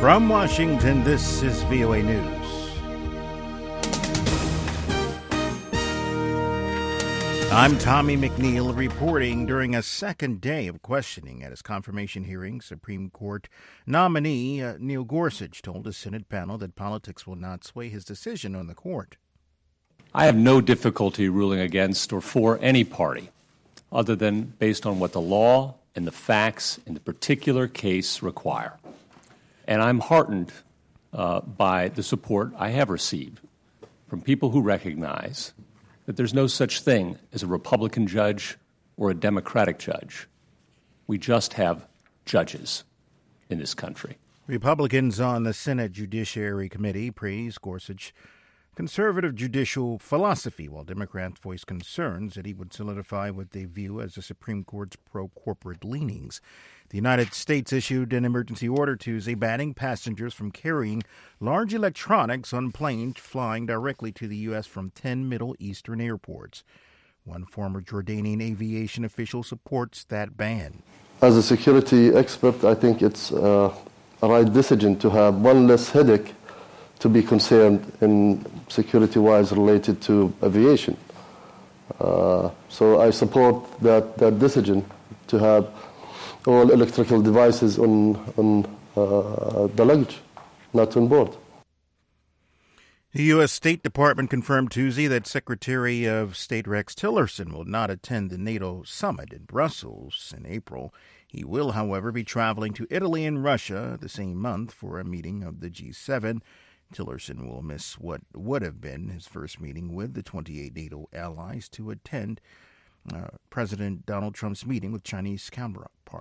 From Washington, this is VOA News. I'm Tommy McNeil reporting. During a second day of questioning at his confirmation hearing, Supreme Court nominee Neil Gorsuch told a Senate panel that politics will not sway his decision on the court. I have no difficulty ruling against or for any party other than based on what the law and the facts in the particular case require. And I'm heartened by the support I have received from people who recognize that there's no such thing as a Republican judge or a Democratic judge. We just have judges in this country. Republicans on the Senate Judiciary Committee praised Gorsuch's conservative judicial philosophy, while Democrats voiced concerns that he would solidify what they view as the Supreme Court's pro-corporate leanings. The United States issued an emergency order Tuesday banning passengers from carrying large electronics on planes flying directly to the U.S. from 10 Middle Eastern airports. One former Jordanian aviation official supports that ban. As a security expert, I think it's a right decision to have one less headache to be concerned in security-wise related to aviation. So I support that decision to have all electrical devices on the luggage, not on board. The U.S. State Department confirmed Tuesday that Secretary of State Rex Tillerson will not attend the NATO summit in Brussels in April. He will, however, be traveling to Italy and Russia the same month for a meeting of the G7. Tillerson will miss what would have been his first meeting with the 28 NATO allies to attend President Donald Trump's meeting with Chinese counterparts.